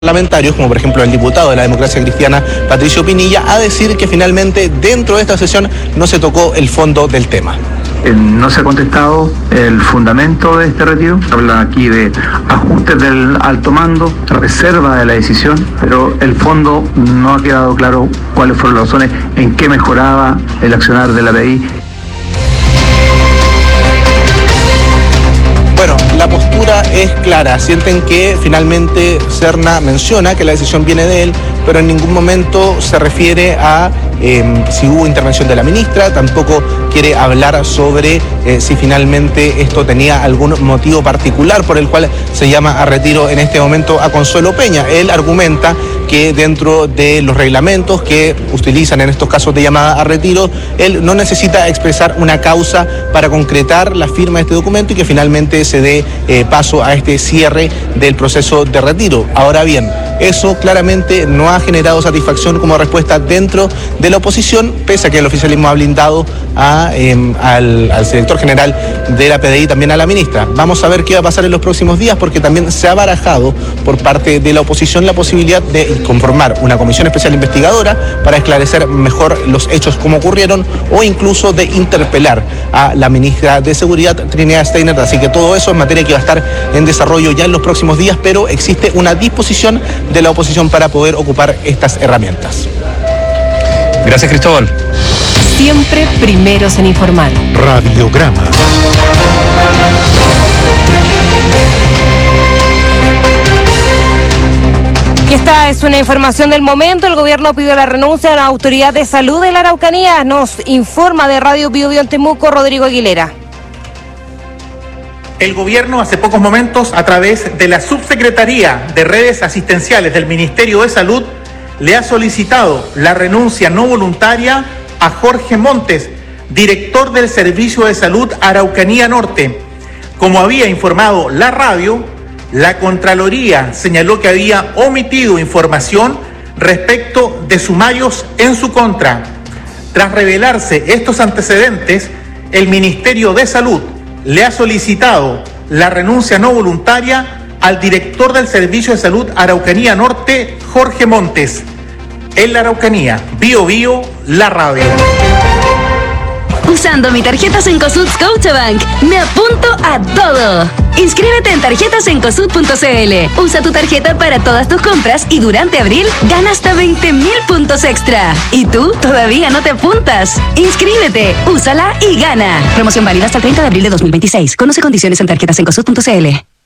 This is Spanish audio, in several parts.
parlamentarios, como por ejemplo el diputado de la Democracia Cristiana, Patricio Pinilla, a decir que finalmente dentro de esta sesión no se tocó el fondo del tema. No se ha contestado el fundamento de este retiro. Hablan aquí de ajustes del alto mando, reserva de la decisión, pero el fondo no ha quedado claro cuáles fueron las razones, en qué mejoraba el accionar de la PDI. Bueno, la postura es clara. Sienten que finalmente Serna menciona que la decisión viene de él, pero en ningún momento se refiere a si hubo intervención de la ministra, tampoco quiere hablar sobre si finalmente esto tenía algún motivo particular por el cual se llama a retiro en este momento a Consuelo Peña. Él argumenta que dentro de los reglamentos que utilizan en estos casos de llamada a retiro, él no necesita expresar una causa para concretar la firma de este documento y que finalmente se dé paso a este cierre del proceso de retiro. Ahora bien, eso claramente no ha generado satisfacción como respuesta dentro de la oposición, pese a que el oficialismo ha blindado al director general de la PDI, también a la ministra. Vamos a ver qué va a pasar en los próximos días, porque también se ha barajado por parte de la oposición la posibilidad de conformar una comisión especial investigadora para esclarecer mejor los hechos como ocurrieron, o incluso de interpelar a la ministra de Seguridad, Trinidad Steiner. Así que todo eso es materia que va a estar en desarrollo ya en los próximos días, pero existe una disposición de la oposición para poder ocupar estas herramientas. Gracias, Cristóbal. Siempre primeros en informar. Radiograma. Y esta es una información del momento. El gobierno pidió la renuncia a la autoridad de salud de la Araucanía. Nos informa de Radio Bio Bio en Temuco, Rodrigo Aguilera. El gobierno hace pocos momentos, a través de la Subsecretaría de Redes Asistenciales del Ministerio de Salud, le ha solicitado la renuncia no voluntaria a Jorge Montes, director del Servicio de Salud Araucanía Norte. Como había informado la radio, la Contraloría señaló que había omitido información respecto de sumarios en su contra. Tras revelarse estos antecedentes, el Ministerio de Salud le ha solicitado la renuncia no voluntaria al director del Servicio de Salud Araucanía Norte, Jorge Montes. En la Araucanía, Bio Bio, la radio. Usando mi tarjeta Cencosud Scotiabank, me apunto a todo. Inscríbete en tarjetasencosud.cl. Usa tu tarjeta para todas tus compras y durante abril gana hasta 20.000 puntos extra. ¿Y tú todavía no te apuntas? Inscríbete, úsala y gana. Promoción válida hasta el 30 de abril de 2026. Conoce condiciones en tarjetasencosud.cl.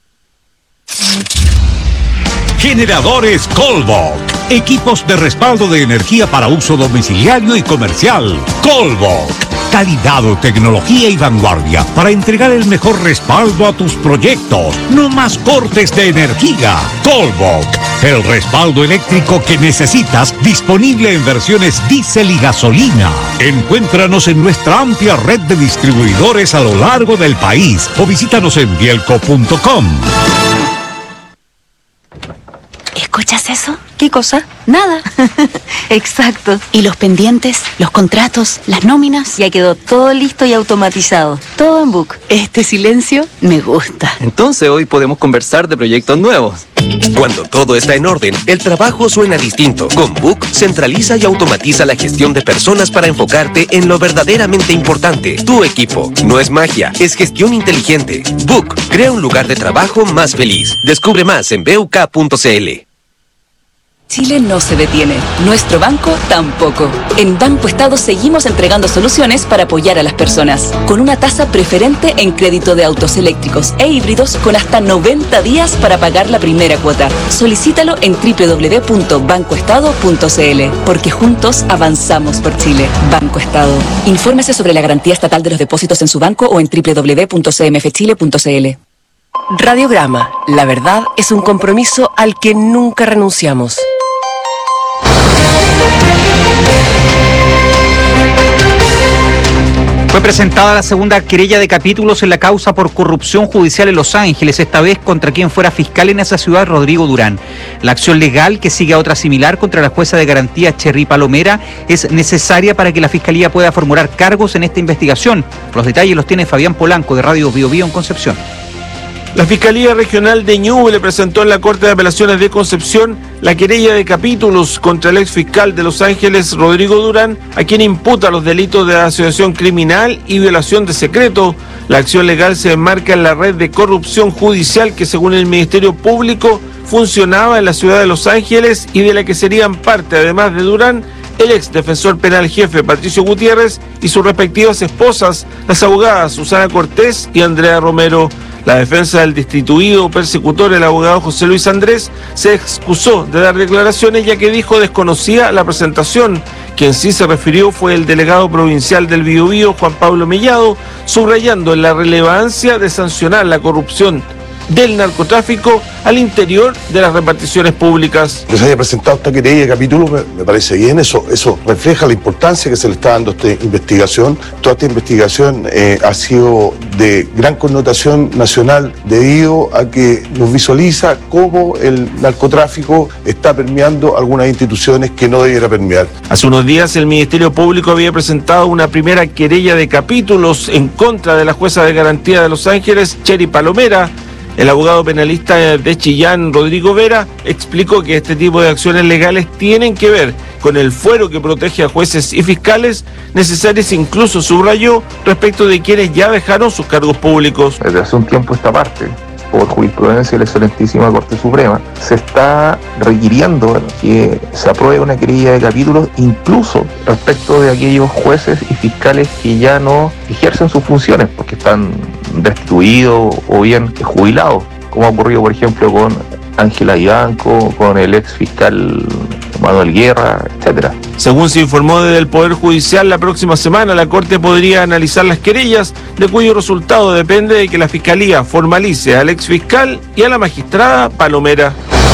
Generadores Colbok. Equipos de respaldo de energía para uso domiciliario y comercial. Colbok. Calidad, tecnología y vanguardia para entregar el mejor respaldo a tus proyectos. No más cortes de energía. Colbok. El respaldo eléctrico que necesitas, disponible en versiones diésel y gasolina. Encuéntranos en nuestra amplia red de distribuidores a lo largo del país o visítanos en bielco.com. ¿Escuchas eso? ¿Qué cosa? Nada. Exacto. ¿Y los pendientes, los contratos, las nóminas? Ya quedó todo listo y automatizado. Todo en Book. Este silencio me gusta. Entonces hoy podemos conversar de proyectos nuevos. Cuando todo está en orden, el trabajo suena distinto. Con Book centraliza y automatiza la gestión de personas para enfocarte en lo verdaderamente importante. Tu equipo. No es magia, es gestión inteligente. Book crea un lugar de trabajo más feliz. Descubre más en buk.cl. Chile no se detiene. Nuestro banco tampoco. En Banco Estado seguimos entregando soluciones para apoyar a las personas. Con una tasa preferente en crédito de autos eléctricos e híbridos con hasta 90 días para pagar la primera cuota. Solicítalo en www.bancoestado.cl. Porque juntos avanzamos por Chile. Banco Estado. Infórmese sobre la garantía estatal de los depósitos en su banco o en www.cmfchile.cl. Radiograma. La verdad es un compromiso al que nunca renunciamos. Fue presentada la segunda querella de capítulos en la causa por corrupción judicial en Los Ángeles, esta vez contra quien fuera fiscal en esa ciudad, Rodrigo Durán. La acción legal, que sigue a otra similar contra la jueza de garantía Cherry Palomera, es necesaria para que la Fiscalía pueda formular cargos en esta investigación. Los detalles los tiene Fabián Polanco, de Radio Bio Bio en Concepción. La Fiscalía Regional de Ñuble presentó en la Corte de Apelaciones de Concepción la querella de capítulos contra el exfiscal de Los Ángeles, Rodrigo Durán, a quien imputa los delitos de asociación criminal y violación de secreto. La acción legal se enmarca en la red de corrupción judicial que, según el Ministerio Público, funcionaba en la ciudad de Los Ángeles y de la que serían parte, además de Durán, el ex defensor penal jefe Patricio Gutiérrez y sus respectivas esposas, las abogadas Susana Cortés y Andrea Romero. La defensa del destituido persecutor, el abogado José Luis Andrés, se excusó de dar declaraciones ya que dijo desconocía la presentación. Quien sí se refirió fue el delegado provincial del Biobío, Juan Pablo Mellado, subrayando la relevancia de sancionar la corrupción del narcotráfico al interior de las reparticiones públicas. Que se haya presentado esta querella de capítulo me parece bien, eso refleja la importancia que se le está dando a esta investigación. Toda esta investigación ha sido de gran connotación nacional debido a que nos visualiza cómo el narcotráfico está permeando algunas instituciones que no debiera permear. Hace unos días el Ministerio Público había presentado una primera querella de capítulos en contra de la jueza de garantía de Los Ángeles, Cheri Palomera. El abogado penalista de Chillán, Rodrigo Vera, explicó que este tipo de acciones legales tienen que ver con el fuero que protege a jueces y fiscales necesarios, incluso subrayó, respecto de quienes ya dejaron sus cargos públicos. Desde hace un tiempo esta parte, por jurisprudencia de la excelentísima Corte Suprema, se está requiriendo que se apruebe una querella de capítulos incluso respecto de aquellos jueces y fiscales que ya no ejercen sus funciones porque están destituidos o bien jubilados, como ha ocurrido por ejemplo con Ángela Ibanco, con el ex fiscal Manuel Guerra, etcétera. Según se informó desde el Poder Judicial, la próxima semana la Corte podría analizar las querellas, de cuyo resultado depende de que la Fiscalía formalice al ex fiscal y a la magistrada Palomera.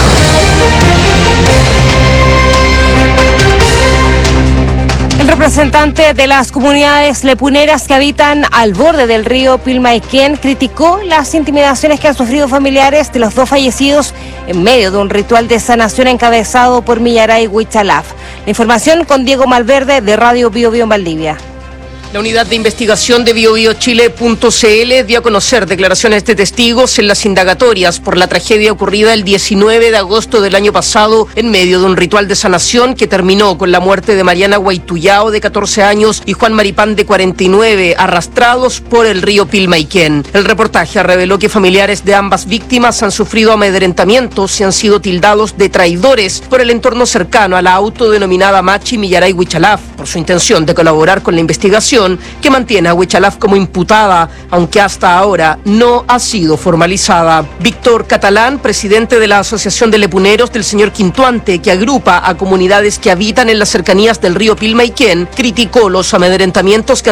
El representante de las comunidades lepuneras que habitan al borde del río Pilmaiquén criticó las intimidaciones que han sufrido familiares de los dos fallecidos en medio de un ritual de sanación encabezado por Millaray Huichalaf. La información con Diego Malverde de Radio Biobío en Valdivia. La unidad de investigación de biobiochile.cl dio a conocer declaraciones de testigos en las indagatorias por la tragedia ocurrida el 19 de agosto del año pasado en medio de un ritual de sanación que terminó con la muerte de Mariana Guaituyao, de 14 años, y Juan Maripán, de 49, arrastrados por el río Pilmaiquén. El reportaje reveló que familiares de ambas víctimas han sufrido amedrentamientos y han sido tildados de traidores por el entorno cercano a la autodenominada Machi Millaray Huichalaf por su intención de colaborar con la investigación que mantiene a Huichalaf como imputada, aunque hasta ahora no ha sido formalizada. Víctor Catalán, presidente de la Asociación de Lepuneros del Señor Quintuante, que agrupa a comunidades que habitan en las cercanías del río Pilmaiquén, criticó los amedrentamientos que